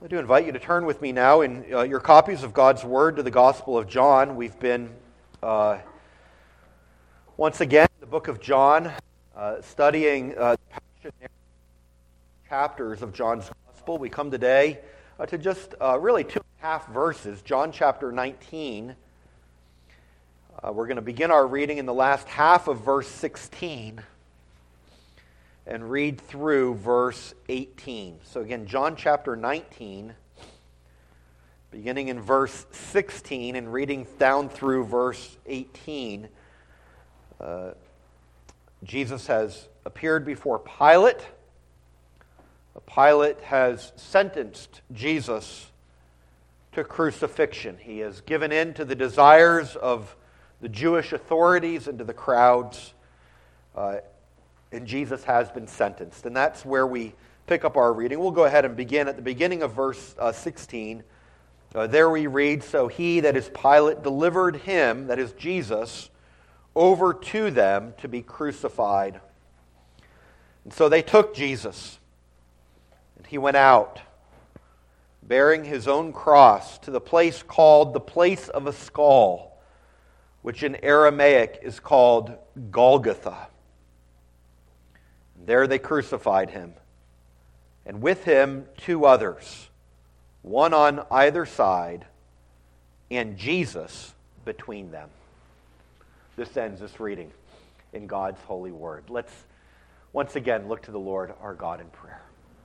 I do invite you to turn with me now in your copies of God's Word to the Gospel of John. We've been, once again, in the book of John, studying the chapters of John's Gospel. We come today to just really 2.5 verses, John chapter 19. We're going to begin our reading in the last half of verse 16 and read through verse 18. So again, John chapter 19, beginning in verse 16 and reading down through verse 18. Jesus has appeared before Pilate. Pilate has sentenced Jesus to crucifixion. He has given in to the desires of the Jewish authorities and to the crowds. And Jesus has been sentenced. And that's where we pick up our reading. We'll go ahead and begin at the beginning of verse 16. There we read, "So he, that is Pilate, delivered him," that is Jesus, "over to them to be crucified. And so they took Jesus, and he went out, bearing his own cross, to the place called the place of a skull, which in Aramaic is called Golgotha. There they crucified him, and with him 2 others, one on either side, and Jesus between them." This ends this reading in God's holy word. Let's once again look to the Lord our God in prayer.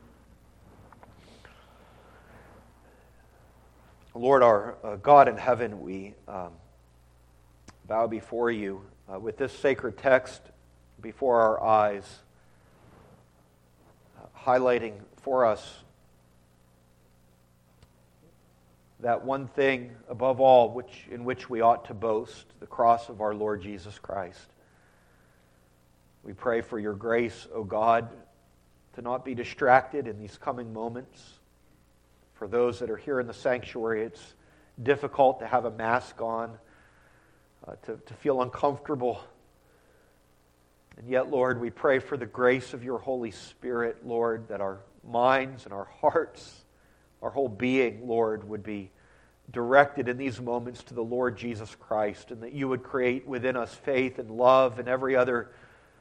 Lord, our God in heaven, we bow before you with this sacred text before our eyes, highlighting for us that one thing above all in which we ought to boast, the cross of our Lord Jesus Christ. We pray for your grace, O God, to not be distracted in these coming moments. For those that are here in the sanctuary, it's difficult to have a mask on, to feel uncomfortable. And yet, Lord, we pray for the grace of your Holy Spirit, Lord, that our minds and our hearts, our whole being, Lord, would be directed in these moments to the Lord Jesus Christ, and that you would create within us faith and love and every other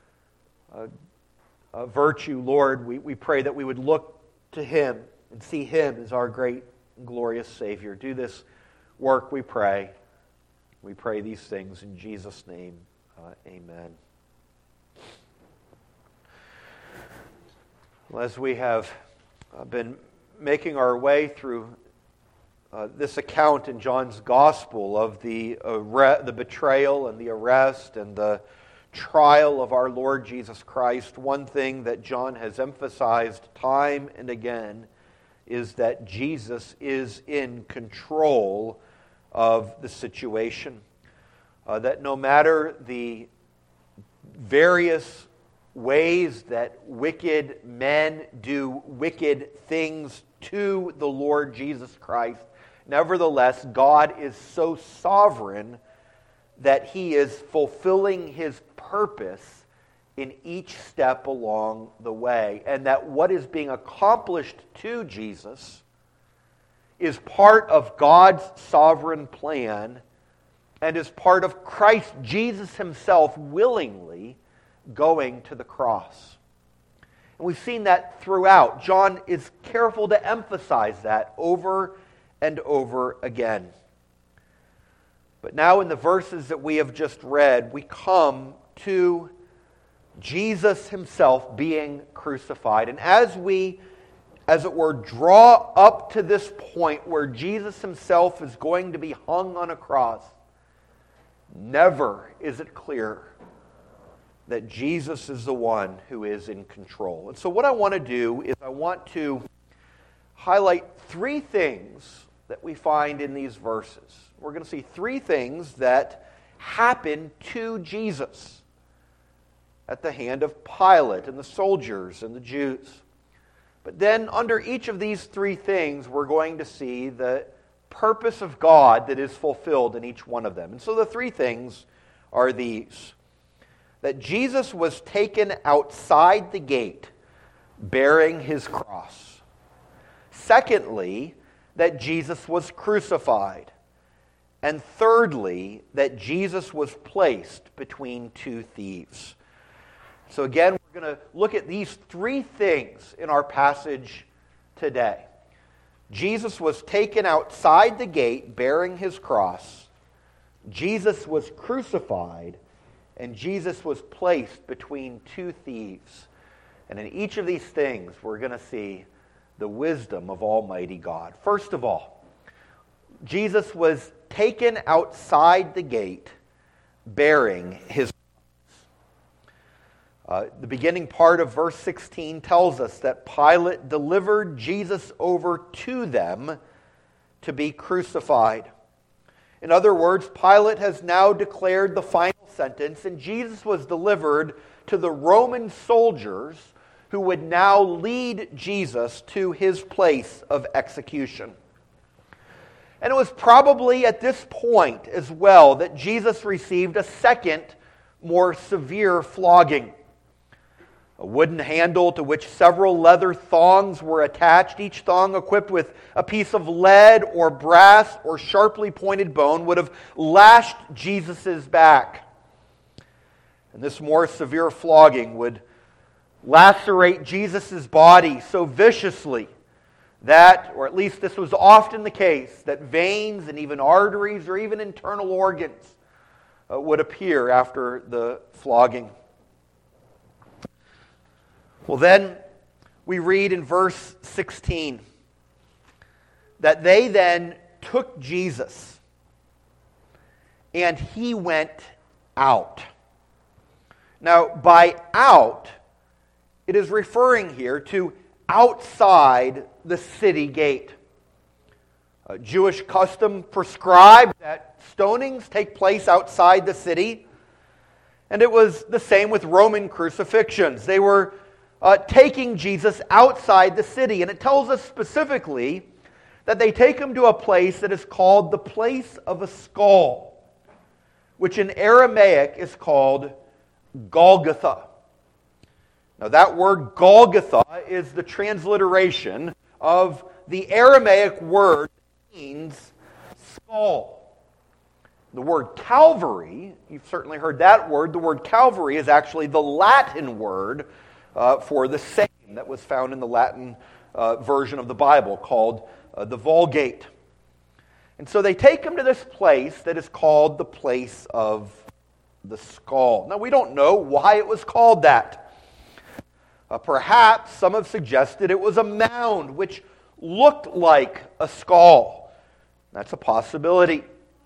virtue, Lord. We pray that we would look to him and see him as our great and glorious Savior. Do this work, we pray. We pray these things in Jesus' name. Amen. Well, as we have been making our way through this account in John's Gospel of the betrayal and the arrest and the trial of our Lord Jesus Christ, one thing that John has emphasized time and again is that Jesus is in control of the situation. That no matter the various ways that wicked men do wicked things to the Lord Jesus Christ, nevertheless, God is so sovereign that he is fulfilling his purpose in each step along the way, and that what is being accomplished to Jesus is part of God's sovereign plan and is part of Christ Jesus himself willingly going to the cross. And we've seen that throughout. John is careful to emphasize that over and over again. But now in the verses that we have just read, we come to Jesus himself being crucified. And as we, as it were, draw up to this point where Jesus himself is going to be hung on a cross, never is it clear that Jesus is the one who is in control. And so what I want to do is I want to highlight 3 things that we find in these verses. We're going to see 3 things that happen to Jesus at the hand of Pilate and the soldiers and the Jews. But then under each of these 3 things, we're going to see the purpose of God that is fulfilled in each one of them. And so the 3 things are these: that Jesus was taken outside the gate bearing his cross. Secondly, that Jesus was crucified. And thirdly, that Jesus was placed between two thieves. So again, we're going to look at these three things in our passage today. Jesus was taken outside the gate bearing his cross. Jesus was crucified. And Jesus was placed between two thieves. And in each of these things, we're going to see the wisdom of Almighty God. First of all, Jesus was taken outside the gate bearing his cross. The beginning part of verse 16 tells us that Pilate delivered Jesus over to them to be crucified. In other words, Pilate has now declared the final sentence, and Jesus was delivered to the Roman soldiers who would now lead Jesus to his place of execution. And it was probably at this point as well that Jesus received a second, more severe flogging. A wooden handle to which several leather thongs were attached, each thong equipped with a piece of lead or brass or sharply pointed bone, would have lashed Jesus' back. And this more severe flogging would lacerate Jesus' body so viciously that, or at least this was often the case, that veins and even arteries or even internal organs would appear after the flogging. Well, then we read in verse 16 that they then took Jesus and he went out. Now, by out, it is referring here to outside the city gate. Jewish custom prescribed that stonings take place outside the city, and it was the same with Roman crucifixions. They were taking Jesus outside the city, and it tells us specifically that they take him to a place that is called the place of a skull, which in Aramaic is called Golgotha. Now that word Golgotha is the transliteration of the Aramaic word that means skull. The word Calvary, you've certainly heard that word, the word Calvary is actually the Latin word for the same that was found in the Latin version of the Bible called the Vulgate. And so they take him to this place that is called the place of the skull. Now we don't know why it was called that. Perhaps some have suggested it was a mound which looked like a skull. That's a possibility.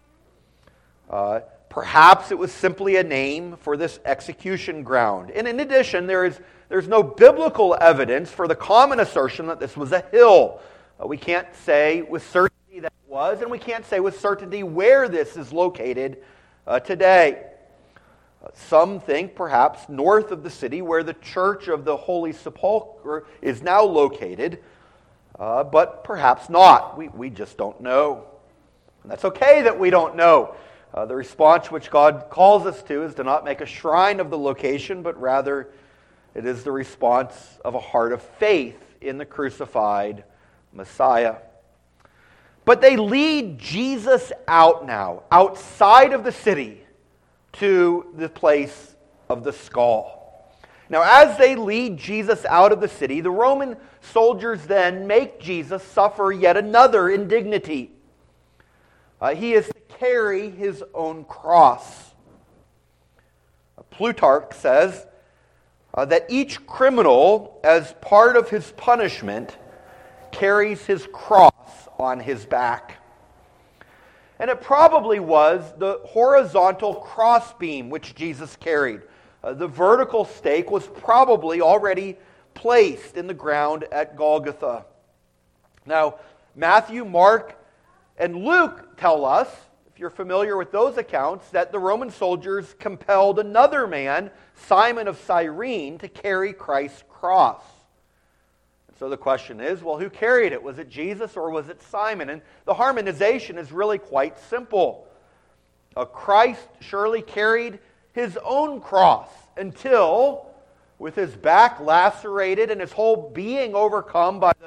Perhaps it was simply a name for this execution ground. And in addition, there's no biblical evidence for the common assertion that this was a hill. We can't say with certainty that it was, and we can't say with certainty where this is located today. Some think perhaps north of the city where the Church of the Holy Sepulchre is now located, but perhaps not. We just don't know. And that's okay that we don't know. The response which God calls us to is to not make a shrine of the location, but rather it is the response of a heart of faith in the crucified Messiah. But they lead Jesus out now, outside of the city, to the place of the skull. Now, as they lead Jesus out of the city, the Roman soldiers then make Jesus suffer yet another indignity. He is to carry his own cross. Plutarch says that each criminal, as part of his punishment, carries his cross on his back. And it probably was the horizontal crossbeam which Jesus carried. The vertical stake was probably already placed in the ground at Golgotha. Now, Matthew, Mark, and Luke tell us, if you're familiar with those accounts, that the Roman soldiers compelled another man, Simon of Cyrene, to carry Christ's cross. So the question is, well, who carried it? Was it Jesus or was it Simon? And the harmonization is really quite simple. Christ surely carried his own cross until, with his back lacerated and his whole being overcome by the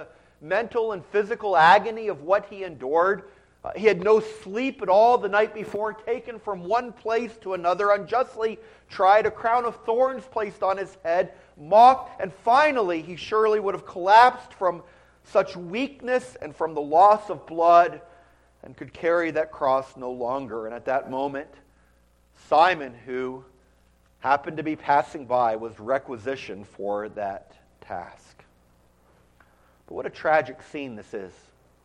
mental and physical agony of what he endured. He had no sleep at all the night before, taken from one place to another, unjustly tried, a crown of thorns placed on his head, mocked, and finally he surely would have collapsed from such weakness and from the loss of blood and could carry that cross no longer. And at that moment, Simon, who happened to be passing by, was requisitioned for that task. But what a tragic scene this is.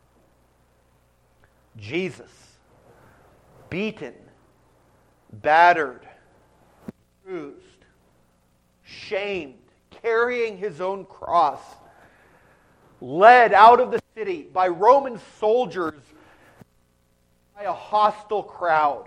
Jesus, beaten, battered, bruised, shamed, carrying his own cross, led out of the city by Roman soldiers, by a hostile crowd.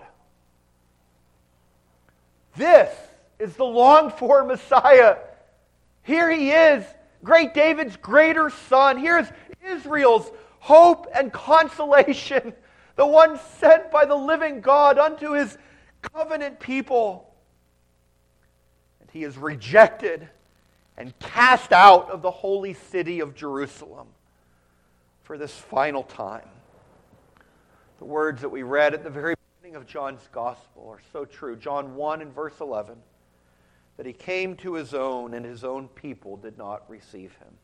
This is the longed-for Messiah. Here he is, great David's greater son. Here's Israel's hope and consolation, the one sent by the living God unto his covenant people. And he is rejected and cast out of the holy city of Jerusalem for this final time. The words that we read at the very beginning of John's Gospel are so true. John 1 and verse 11, that he came to his own and his own people did not receive him.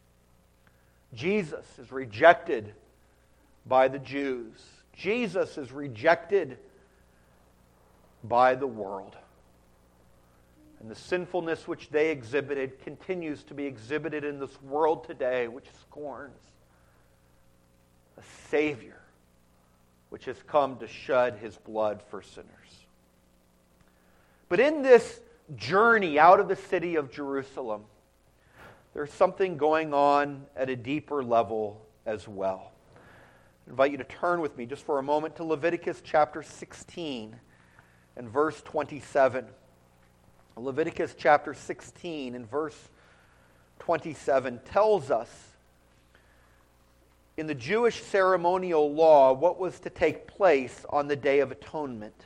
Jesus is rejected by the Jews. Jesus is rejected by the world. And the sinfulness which they exhibited continues to be exhibited in this world today, which scorns a Savior which has come to shed his blood for sinners. But in this journey out of the city of Jerusalem, there's something going on at a deeper level as well. I invite you to turn with me just for a moment to Leviticus chapter 16 and verse 27. Leviticus chapter 16 and verse 27 tells us in the Jewish ceremonial law what was to take place on the Day of Atonement.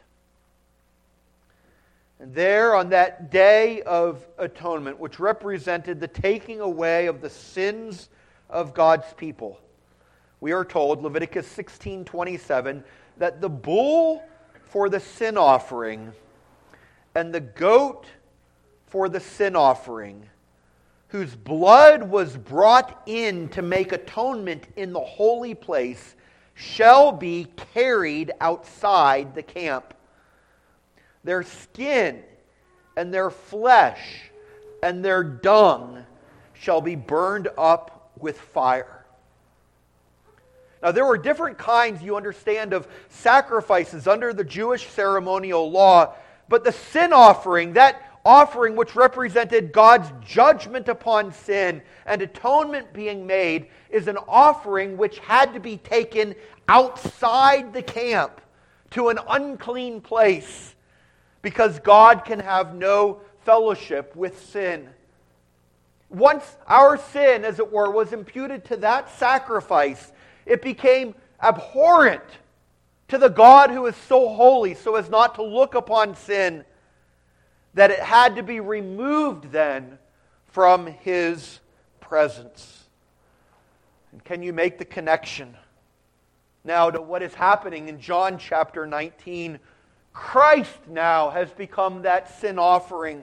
And there on that Day of Atonement, which represented the taking away of the sins of God's people, we are told, Leviticus 16:27, that the bull for the sin offering and the goat for the sin offering, whose blood was brought in to make atonement in the holy place, shall be carried outside the camp. Their skin and their flesh and their dung shall be burned up with fire. Now, there were different kinds, you understand, of sacrifices under the Jewish ceremonial law, but the sin offering, that offering which represented God's judgment upon sin and atonement being made, is an offering which had to be taken outside the camp to an unclean place, because God can have no fellowship with sin. Once our sin, as it were, was imputed to that sacrifice, it became abhorrent to the God who is so holy, so as not to look upon sin, that it had to be removed then from his presence. And can you make the connection now to what is happening in John chapter 19? Christ now has become that sin offering.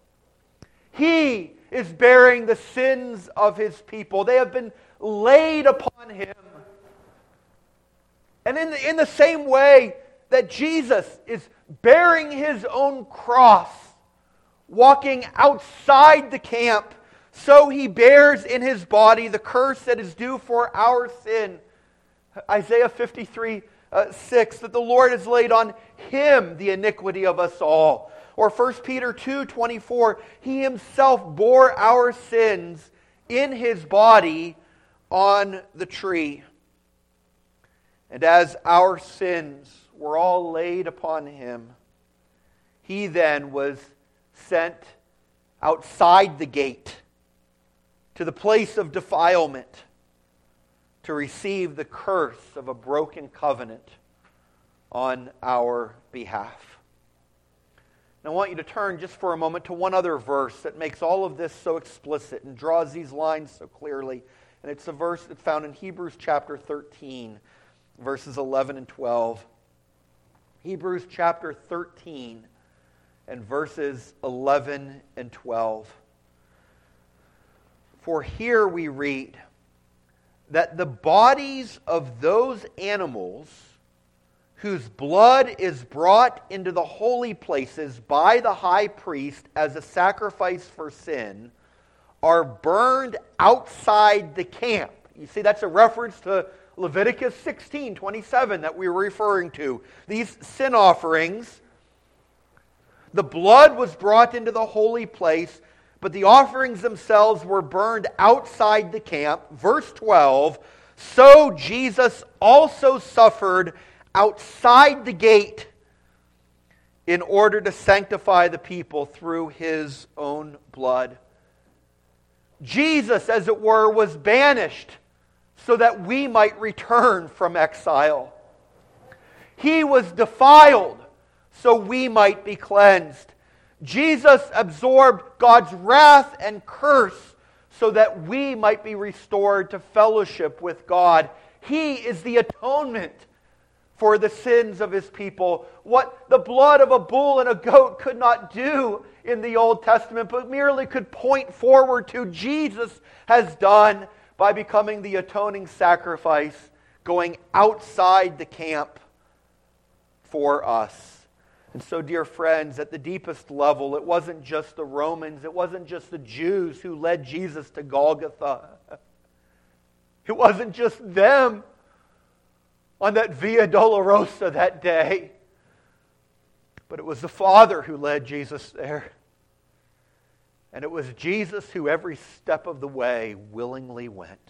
He is bearing the sins of his people. They have been laid upon him. And in the same way that Jesus is bearing his own cross, walking outside the camp, so he bears in his body the curse that is due for our sin. Isaiah 53:6, that the Lord has laid on him the iniquity of us all. Or 1 Peter 2:24, he himself bore our sins in his body on the tree. And as our sins were all laid upon him, he then was sent outside the gate to the place of defilement to receive the curse of a broken covenant on our behalf. Now, I want you to turn just for a moment to one other verse that makes all of this so explicit and draws these lines so clearly. And it's a verse that's found in Hebrews chapter 13, verses 11 and 12. Hebrews chapter 13 and verses 11 and 12. For here we read that the bodies of those animals whose blood is brought into the holy places by the high priest as a sacrifice for sin are burned outside the camp. You see, that's a reference to Leviticus 16:27 that we were referring to. These sin offerings, the blood was brought into the holy place, but the offerings themselves were burned outside the camp. Verse 12, so Jesus also suffered outside the gate in order to sanctify the people through his own blood. Jesus, as it were, was banished so that we might return from exile. He was defiled so we might be cleansed. Jesus absorbed God's wrath and curse so that we might be restored to fellowship with God. He is the atonement for the sins of his people. What the blood of a bull and a goat could not do in the Old Testament, but merely could point forward to, Jesus has done by becoming the atoning sacrifice, going outside the camp for us. And so, dear friends, at the deepest level, it wasn't just the Romans, it wasn't just the Jews who led Jesus to Golgotha. It wasn't just them on that Via Dolorosa that day. But it was the Father who led Jesus there. And it was Jesus who every step of the way willingly went.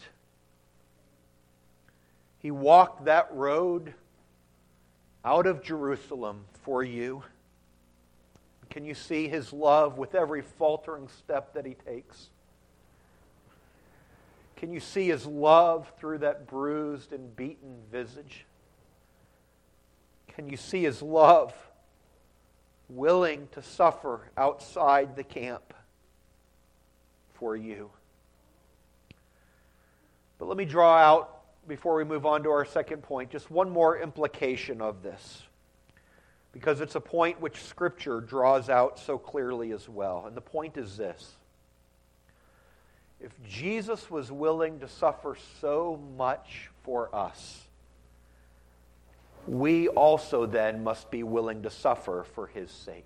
He walked that road out of Jerusalem for you. Can you see his love with every faltering step that he takes? Can you see his love through that bruised and beaten visage? Can you see his love willing to suffer outside the camp for you? But let me draw out, before we move on to our second point, just one more implication of this, because it's a point which Scripture draws out so clearly as well. And the point is this: if Jesus was willing to suffer so much for us, we also then must be willing to suffer for his sake.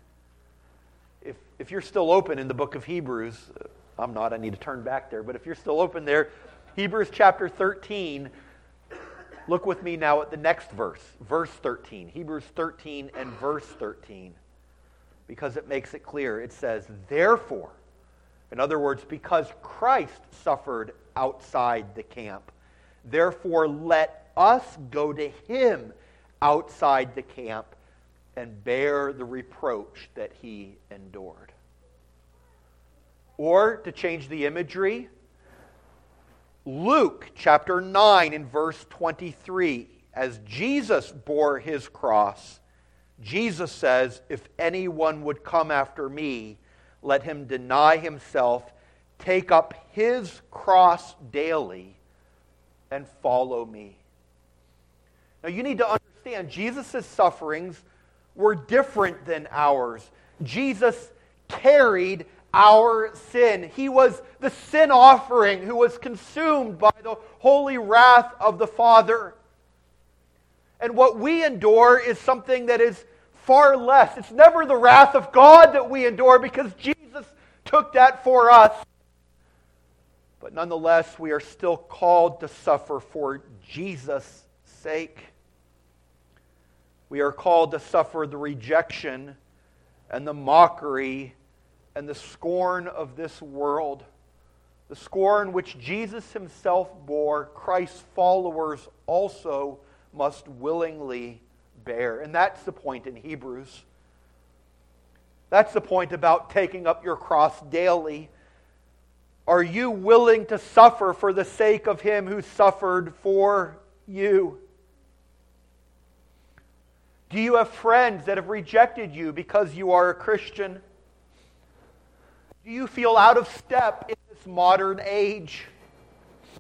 If you're still open in the book of Hebrews, I'm not, I need to turn back there, but if you're still open there, Hebrews chapter 13, look with me now at the next verse, verse 13. Hebrews 13 and verse 13, because it makes it clear. It says, therefore, in other words, because Christ suffered outside the camp, therefore let us go to him outside the camp and bear the reproach that he endured. Or, to change the imagery, Luke chapter 9 and verse 23, as Jesus bore his cross, Jesus says, if anyone would come after me, let him deny himself, take up his cross daily, and follow me. Now you need to understand, Jesus' sufferings were different than ours. Jesus carried our sin. He was the sin offering who was consumed by the holy wrath of the Father. And what we endure is something that is far less. It's never the wrath of God that we endure, because Jesus took that for us. But nonetheless, we are still called to suffer for Jesus' sake. We are called to suffer the rejection and the mockery and the scorn of this world. The scorn which Jesus himself bore, Christ's followers also must willingly bear. And that's the point in Hebrews. That's the point about taking up your cross daily. Are you willing to suffer for the sake of him who suffered for you? Do you have friends that have rejected you because you are a Christian? Do you feel out of step in this modern age?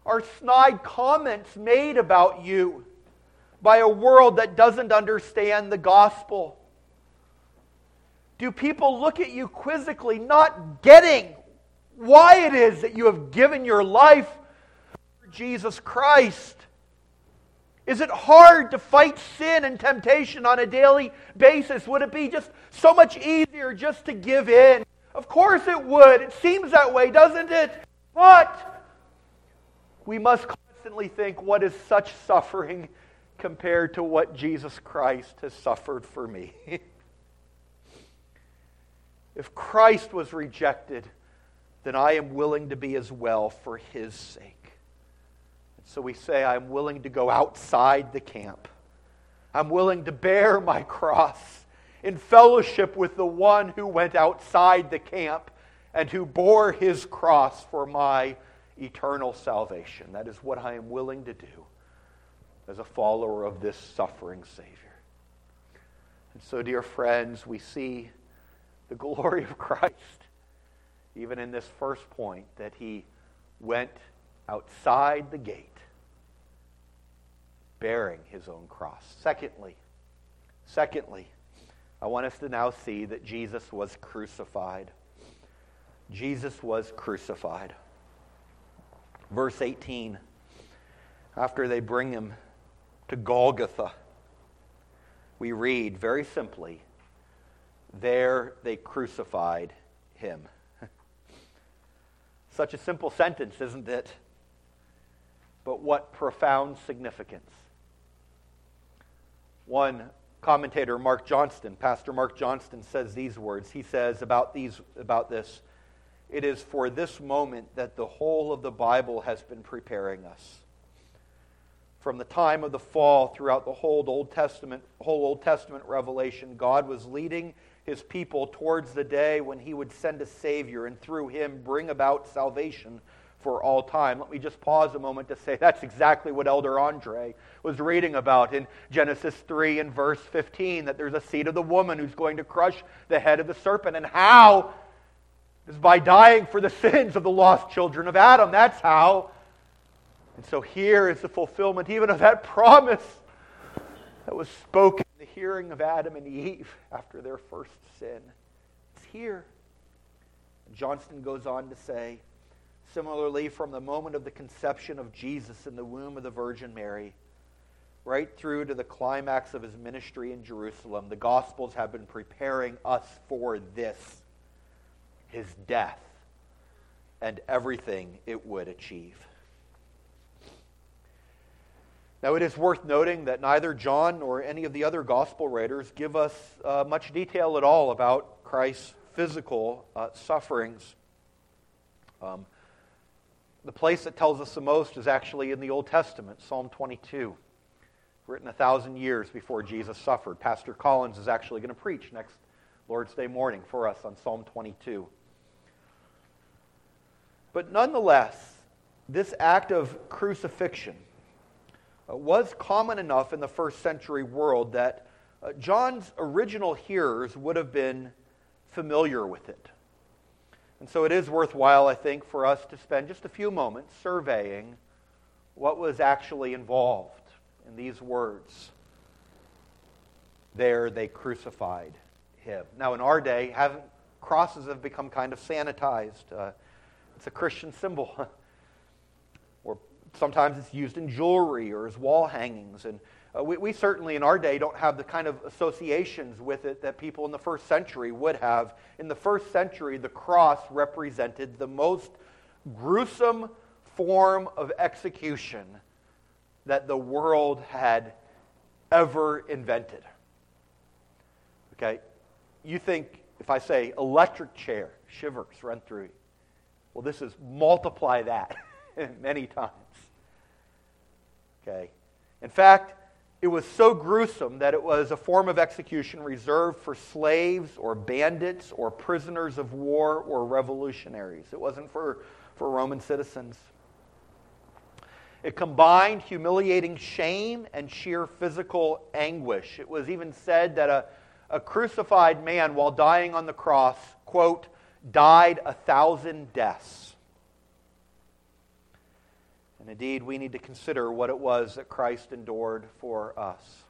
Are snide comments made about you by a world that doesn't understand the gospel? Do people look at you quizzically, not getting why it is that you have given your life for Jesus Christ? Is it hard to fight sin and temptation on a daily basis? Would it be just so much easier just to give in? Of course it would. It seems that way, doesn't it? But we must constantly think, what is such suffering compared to what Jesus Christ has suffered for me? If Christ was rejected, then I am willing to be as well for His sake. So we say, I'm willing to go outside the camp. I'm willing to bear my cross in fellowship with the one who went outside the camp and who bore His cross for my eternal salvation. That is what I am willing to do as a follower of this suffering Savior. And so, dear friends, we see the glory of Christ, even in this first point, that He went outside the gate, bearing His own cross. Secondly, I want us to now see that Jesus was crucified. Jesus was crucified. Verse 18, after they bring Him to Golgotha, we read very simply, there they crucified Him. Such a simple sentence, isn't it? But what profound significance. One commentator, Pastor Mark Johnston, says these words. He says about this, it is for this moment that the whole of the Bible has been preparing us. From the time of the fall throughout the whole Old Testament revelation, God was leading His people towards the day when He would send a Savior and through Him bring about salvation for all time. Let me just pause a moment to say that's exactly what Elder Andre was reading about in Genesis 3 and verse 15, that there's a seed of the woman who's going to crush the head of the serpent. And how? Is by dying for the sins of the lost children of Adam. That's how. And so here is the fulfillment even of that promise that was spoken in the hearing of Adam and Eve after their first sin. It's here. And Johnston goes on to say, similarly, from the moment of the conception of Jesus in the womb of the Virgin Mary, right through to the climax of His ministry in Jerusalem, the Gospels have been preparing us for this, His death, and everything it would achieve. Now, it is worth noting that neither John nor any of the other gospel writers give us much detail at all about Christ's physical sufferings. The place that tells us the most is actually in the Old Testament, Psalm 22, written 1,000 years before Jesus suffered. Pastor Collins is actually going to preach next Lord's Day morning for us on Psalm 22. But nonetheless, this act of crucifixion was common enough in the first century world that John's original hearers would have been familiar with it. And so it is worthwhile, I think, for us to spend just a few moments surveying what was actually involved in these words. There they crucified Him. Now in our day, crosses have become kind of sanitized. It's a Christian symbol. Or sometimes it's used in jewelry or as wall hangings. And we certainly in our day don't have the kind of associations with it that people in the first century would have. In the first century, the cross represented the most gruesome form of execution that the world had ever invented. Okay? You think, if I say electric chair, shivers run through you. Well, this is multiply that many times. Okay? In fact, it was so gruesome that it was a form of execution reserved for slaves or bandits or prisoners of war or revolutionaries. It wasn't for Roman citizens. It combined humiliating shame and sheer physical anguish. It was even said that a crucified man, while dying on the cross, quote, died 1,000 deaths. And indeed, we need to consider what it was that Christ endured for us.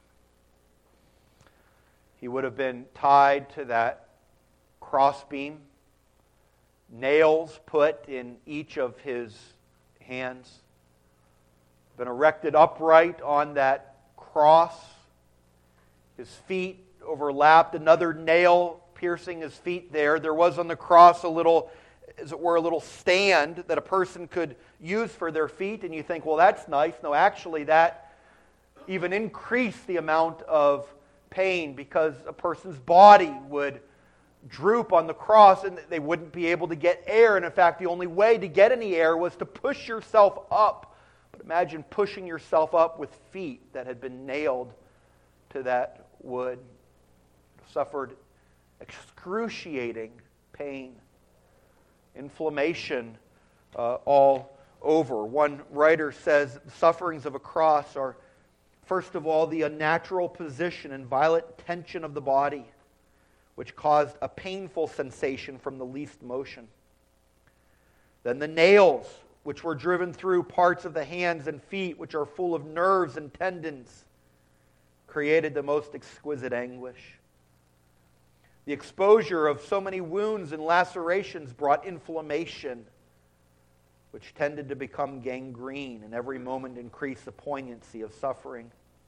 He would have been tied to that crossbeam, nails put in each of his hands, been erected upright on that cross, his feet overlapped, another nail piercing his feet there. There was on the cross a little, as it were, a little stand that a person could use for their feet, and you think, well, that's nice. No, actually, that even increased the amount of pain because a person's body would droop on the cross and they wouldn't be able to get air. And in fact, the only way to get any air was to push yourself up. But imagine pushing yourself up with feet that had been nailed to that wood. Suffered excruciating pain, inflammation all over. One writer says the sufferings of a cross are, first of all, the unnatural position and violent tension of the body, which caused a painful sensation from the least motion. Then the nails, which were driven through parts of the hands and feet, which are full of nerves and tendons, created the most exquisite anguish. The exposure of so many wounds and lacerations brought inflammation, which tended to become gangrene and every moment increased the poignancy of suffering.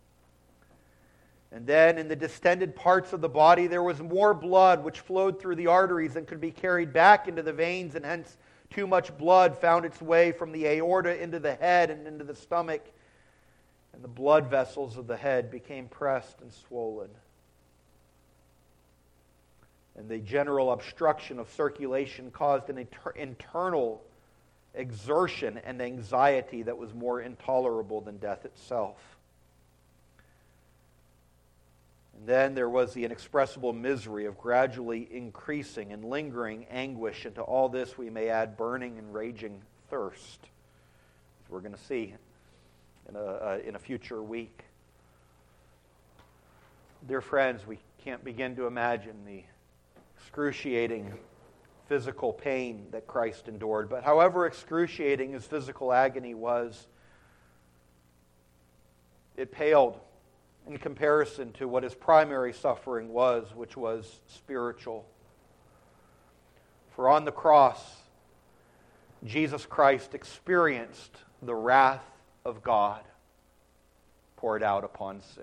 And then in the distended parts of the body there was more blood which flowed through the arteries and could be carried back into the veins, and hence too much blood found its way from the aorta into the head and into the stomach, and the blood vessels of the head became pressed and swollen. And the general obstruction of circulation caused an internal exertion and anxiety that was more intolerable than death itself. And then there was the inexpressible misery of gradually increasing and lingering anguish. And to all this we may add burning and raging thirst, as we're going to see in a future week. Dear friends, we can't begin to imagine the excruciating physical pain that Christ endured. But however excruciating his physical agony was, it paled in comparison to what his primary suffering was, which was spiritual. For on the cross, Jesus Christ experienced the wrath of God poured out upon sin.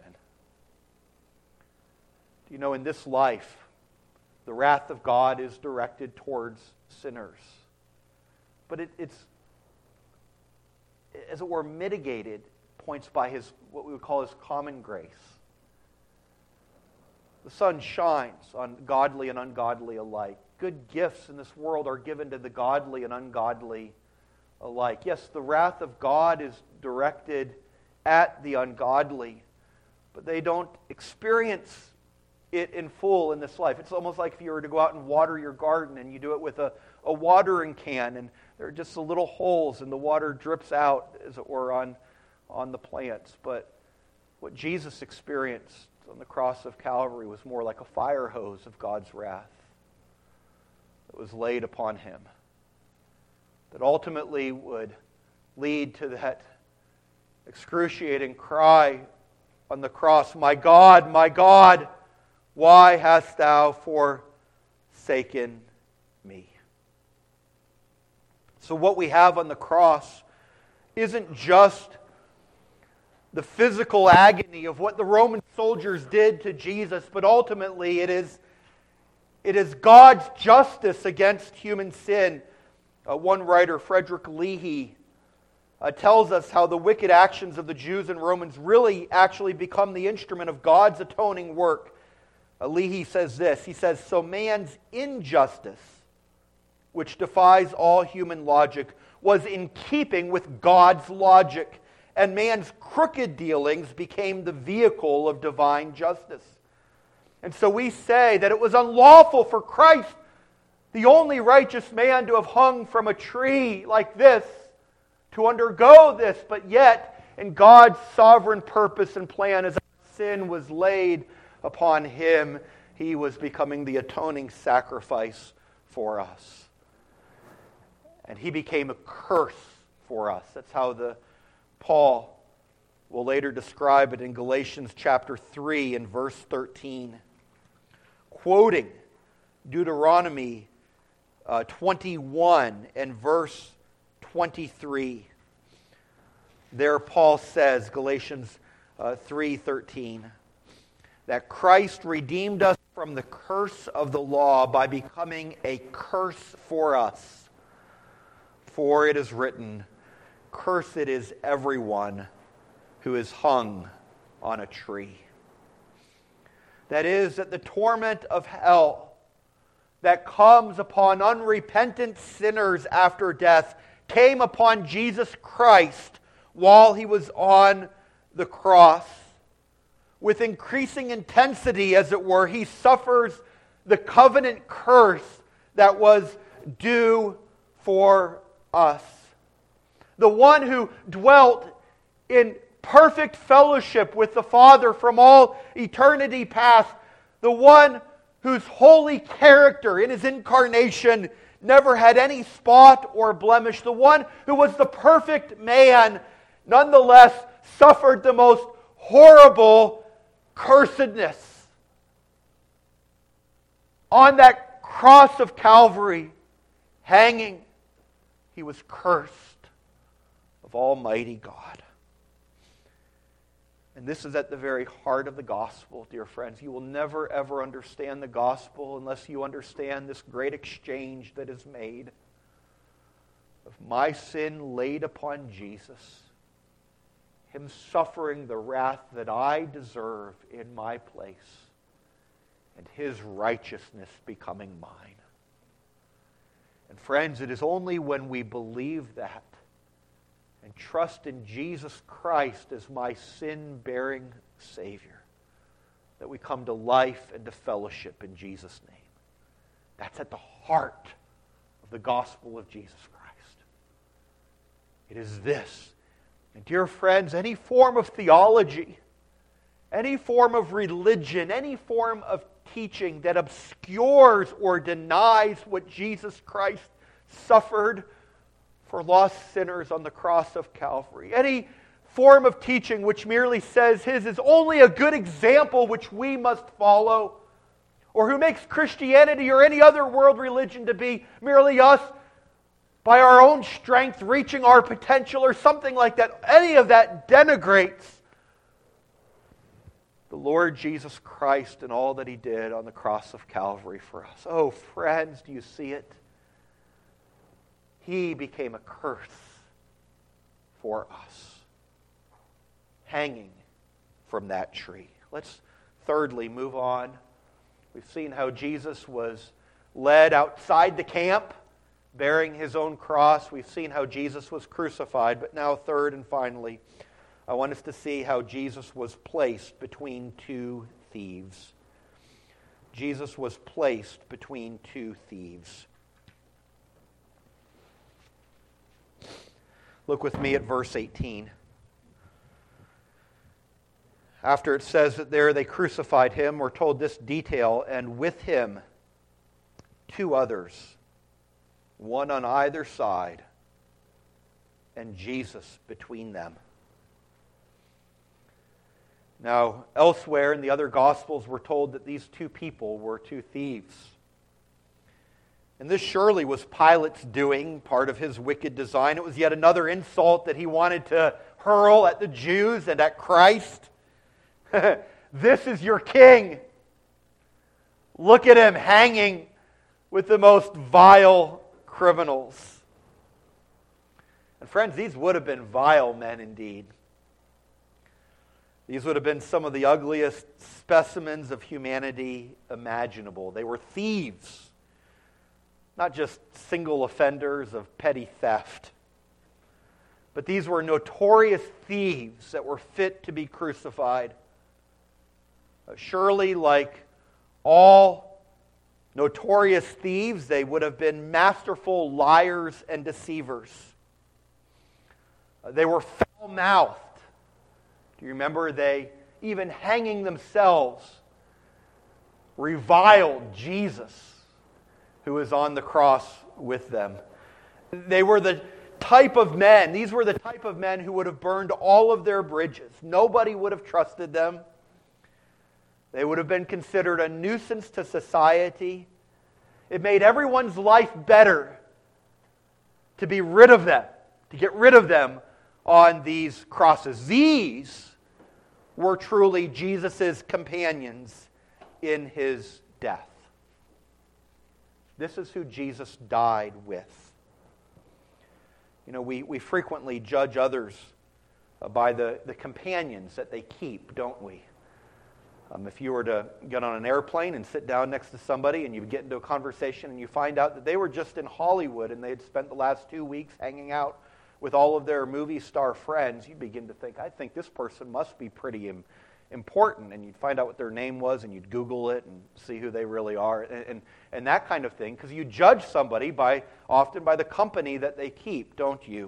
Do you know, in this life, the wrath of God is directed towards sinners. But it's, as it were, mitigated points by his, what we would call his common grace. The sun shines on godly and ungodly alike. Good gifts in this world are given to the godly and ungodly alike. Yes, the wrath of God is directed at the ungodly, but they don't experience it in full in this life. It's almost like if you were to go out and water your garden and you do it with a watering can, and there are just the little holes and the water drips out, as it were, on the plants. But what Jesus experienced on the cross of Calvary was more like a fire hose of God's wrath that was laid upon him, that ultimately would lead to that excruciating cry on the cross, my God, why hast thou forsaken me?" So what we have on the cross isn't just the physical agony of what the Roman soldiers did to Jesus, but ultimately it is God's justice against human sin. One writer, Frederick Leahy, tells us how the wicked actions of the Jews and Romans really actually become the instrument of God's atoning work. Leahy says this, he says, "So man's injustice, which defies all human logic, was in keeping with God's logic, and man's crooked dealings became the vehicle of divine justice." And so we say that it was unlawful for Christ, the only righteous man, to have hung from a tree like this, to undergo this, but yet, in God's sovereign purpose and plan, as our sin was laid upon him, he was becoming the atoning sacrifice for us. And he became a curse for us. That's how the Paul will later describe it in Galatians chapter 3 and verse 13. Quoting Deuteronomy 21 and verse 23. There Paul says, Galatians 3:13, that Christ redeemed us from the curse of the law by becoming a curse for us. For it is written, cursed is everyone who is hung on a tree. That is, that the torment of hell that comes upon unrepentant sinners after death came upon Jesus Christ while he was on the cross. With increasing intensity, as it were, he suffers the covenant curse that was due for us. The one who dwelt in perfect fellowship with the Father from all eternity past, the one whose holy character in his incarnation never had any spot or blemish, the one who was the perfect man, nonetheless suffered the most horrible cursedness. On that cross of Calvary, hanging, he was cursed of Almighty God. And this is at the very heart of the gospel, dear friends. You will never, ever understand the gospel unless you understand this great exchange that is made of my sin laid upon Jesus, him suffering the wrath that I deserve in my place, and his righteousness becoming mine. And friends, it is only when we believe that and trust in Jesus Christ as my sin-bearing Savior that we come to life and to fellowship in Jesus' name. That's at the heart of the gospel of Jesus Christ. It is this. And dear friends, any form of theology, any form of religion, any form of teaching that obscures or denies what Jesus Christ suffered for lost sinners on the cross of Calvary, any form of teaching which merely says his is only a good example which we must follow, or who makes Christianity or any other world religion to be merely us by our own strength reaching our potential or something like that, any of that denigrates the Lord Jesus Christ and all that he did on the cross of Calvary for us. Oh, friends, do you see it? He became a curse for us, hanging from that tree. Let's thirdly move on. We've seen how Jesus was led outside the camp, bearing his own cross. We've seen how Jesus was crucified. But now, third and finally, I want us to see how Jesus was placed between two thieves. Jesus was placed between two thieves. Look with me at verse 18. After it says that there they crucified him, we're told this detail, and with him 2 others, one on either side, and Jesus between them. Now, elsewhere in the other Gospels, we're told that these 2 people were 2 thieves. And this surely was Pilate's doing, part of his wicked design. It was yet another insult that he wanted to hurl at the Jews and at Christ. This is your king. Look at him hanging with the most vile criminals. And friends, these would have been vile men indeed. These would have been some of the ugliest specimens of humanity imaginable. They were thieves. Not just single offenders of petty theft. But these were notorious thieves that were fit to be crucified. Surely, like all notorious thieves, they would have been masterful liars and deceivers. They were foul-mouthed. Do you remember they, even hanging themselves, reviled Jesus, who was on the cross with them? They were the type of men. These were the type of men who would have burned all of their bridges. Nobody would have trusted them. They would have been considered a nuisance to society. It made everyone's life better to be rid of them, to get rid of them on these crosses. These were truly Jesus' companions in his death. This is who Jesus died with. You know, we frequently judge others by the companions that they keep, don't we? If you were to get on an airplane and sit down next to somebody and you get into a conversation and you find out that they were just in Hollywood and they had spent the last 2 weeks hanging out with all of their movie star friends, you begin to think, I think this person must be pretty important. And you'd find out what their name was and you'd Google it and see who they really are and that kind of thing. Because you judge somebody often by the company that they keep, don't you?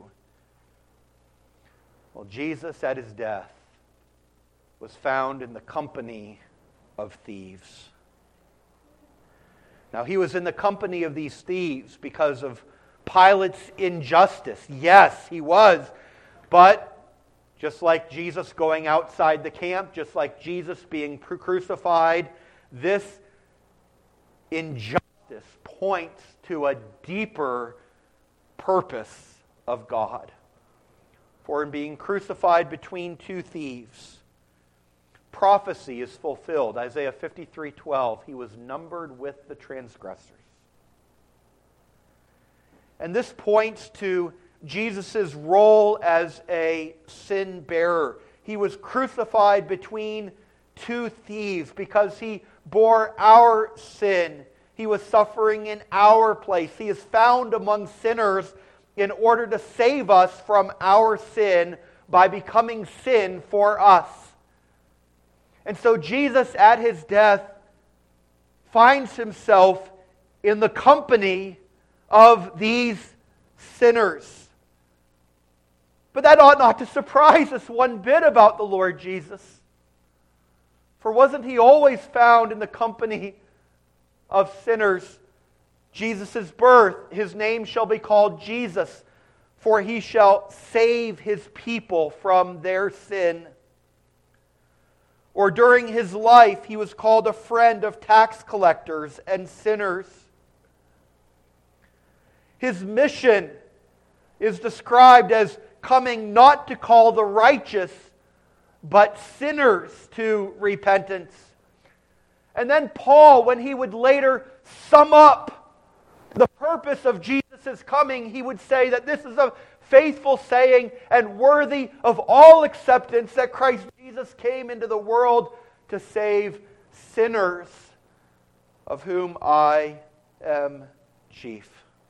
Well, Jesus at his death was found in the company of thieves. Now, he was in the company of these thieves because of Pilate's injustice. Yes, he was. But just like Jesus going outside the camp, just like Jesus being crucified, this injustice points to a deeper purpose of God. For in being crucified between two thieves, prophecy is fulfilled. Isaiah 53:12, he was numbered with the transgressors. And this points to Jesus' role as a sin bearer. He was crucified between two thieves because he bore our sin. He was suffering in our place. He is found among sinners in order to save us from our sin by becoming sin for us. And so Jesus at his death finds himself in the company of these sinners. But that ought not to surprise us one bit about the Lord Jesus. For wasn't he always found in the company of sinners? Jesus' birth, his name shall be called Jesus, for he shall save his people from their sin. Or during his life, he was called a friend of tax collectors and sinners. His mission is described as coming not to call the righteous, but sinners to repentance. And then Paul, when he would later sum up the purpose of Jesus' coming, he would say that this is a faithful saying and worthy of all acceptance that Christ Jesus came into the world to save sinners, of whom I am chief.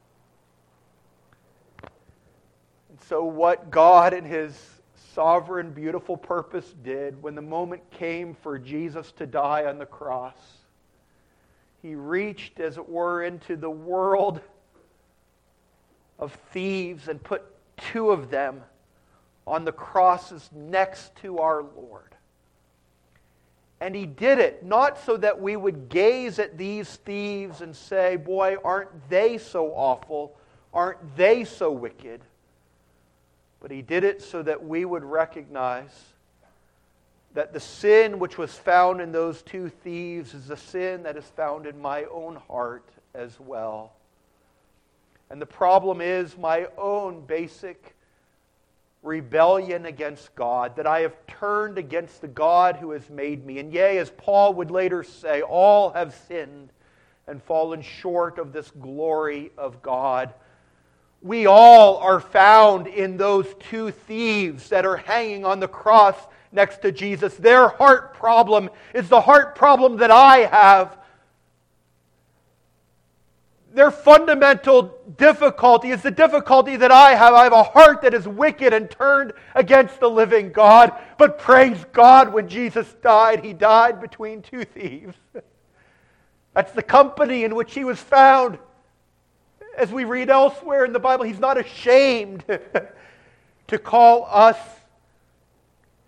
And so what God in his sovereign, beautiful purpose did when the moment came for Jesus to die on the cross, he reached, as it were, into the world of thieves and put two of them on the crosses next to our Lord. And he did it not so that we would gaze at these thieves and say, boy, aren't they so awful? Aren't they so wicked? But he did it so that we would recognize that the sin which was found in those two thieves is the sin that is found in my own heart as well. And the problem is my own basic rebellion against God, that I have turned against the God who has made me. And yea, as Paul would later say, all have sinned and fallen short of this glory of God. We all are found in those two thieves that are hanging on the cross next to Jesus. Their heart problem is the heart problem that I have. Their fundamental difficulty is the difficulty that I have. I have a heart that is wicked and turned against the living God. But praise God, when Jesus died, he died between two thieves. That's the company in which he was found. As we read elsewhere in the Bible, he's not ashamed to call us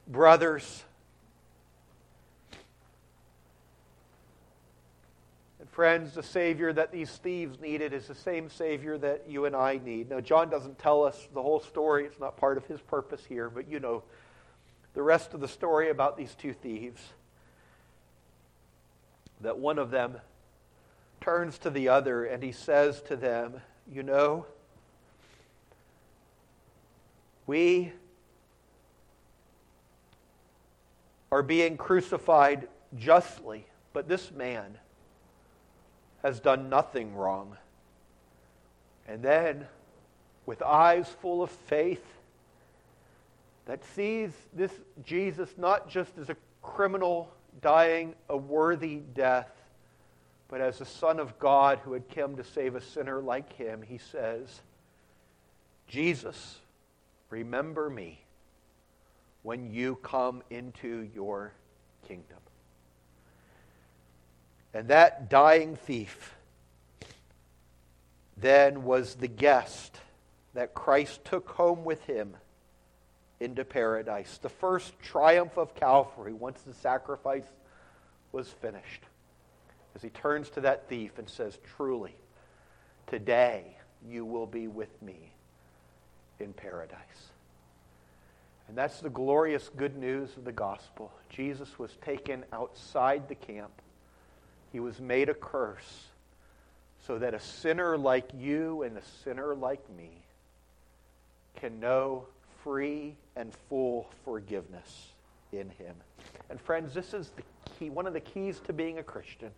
brothers. Friends, the Savior that these thieves needed is the same Savior that you and I need. Now, John doesn't tell us the whole story. It's not part of his purpose here, but you know the rest of the story about these two thieves. That one of them turns to the other and he says to them, you know, we are being crucified justly, but this man has done nothing wrong. And then, with eyes full of faith, that sees this Jesus not just as a criminal dying a worthy death, but as the Son of God who had come to save a sinner like him, he says, Jesus, remember me when you come into your kingdom. And that dying thief then was the guest that Christ took home with him into paradise. The first triumph of Calvary once the sacrifice was finished. As he turns to that thief and says, truly, today you will be with me in paradise. And that's the glorious good news of the gospel. Jesus was taken outside the camp. He was made a curse so that a sinner like you and a sinner like me can know free and full forgiveness in him. And friends, this is the key, one of the keys to being a Christian.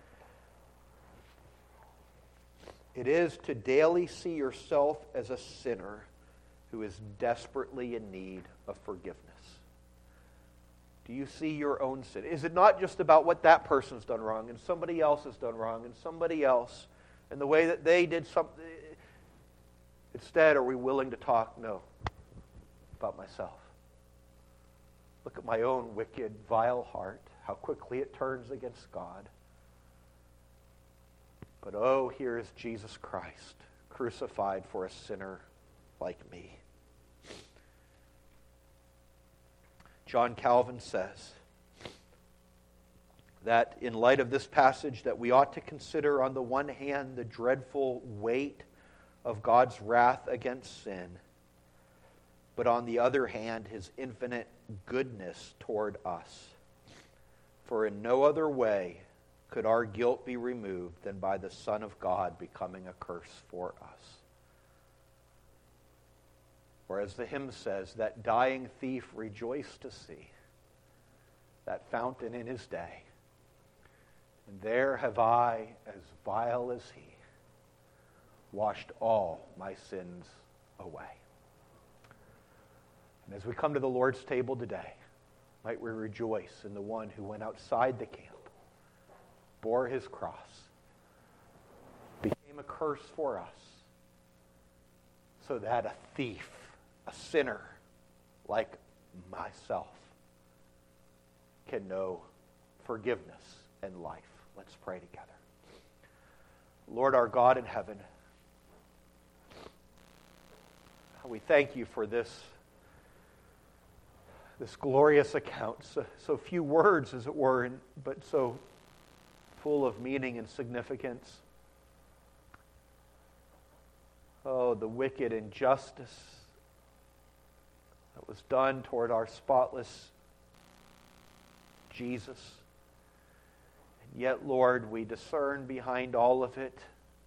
It is to daily see yourself as a sinner who is desperately in need of forgiveness. Do you see your own sin? Is it not just about what that person's done wrong and somebody else has done wrong and somebody else and the way that they did something? Instead, are we willing to talk? No. About myself. Look at my own wicked, vile heart, how quickly it turns against God. But oh, here is Jesus Christ, crucified for a sinner like me. John Calvin says that in light of this passage that we ought to consider on the one hand the dreadful weight of God's wrath against sin, but on the other hand his infinite goodness toward us. For in no other way could our guilt be removed than by the Son of God becoming a curse for us. Or as the hymn says, that dying thief rejoiced to see that fountain in his day. And there have I, as vile as he, washed all my sins away. And as we come to the Lord's table today, might we rejoice in the one who went outside the camp, bore his cross, became a curse for us, so that a thief, a sinner like myself, can know forgiveness and life. Let's pray together. Lord our God in heaven, we thank you for this glorious account. So few words, as it were, but so full of meaning and significance. Oh, the wicked injustice that was done toward our spotless Jesus. And yet, Lord, we discern behind all of it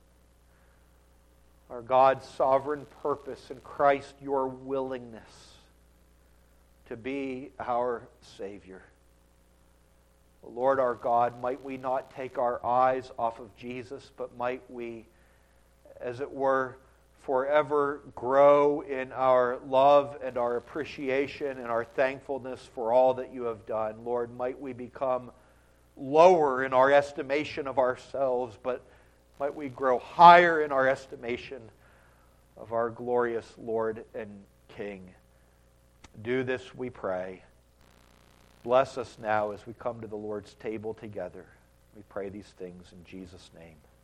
our God's sovereign purpose in Christ, your willingness to be our Savior. Lord our God, might we not take our eyes off of Jesus, but might we, as it were, forever grow in our love and our appreciation and our thankfulness for all that you have done. Lord, might we become lower in our estimation of ourselves, but might we grow higher in our estimation of our glorious Lord and King. Do this, we pray. Bless us now as we come to the Lord's table together. We pray these things in Jesus' name.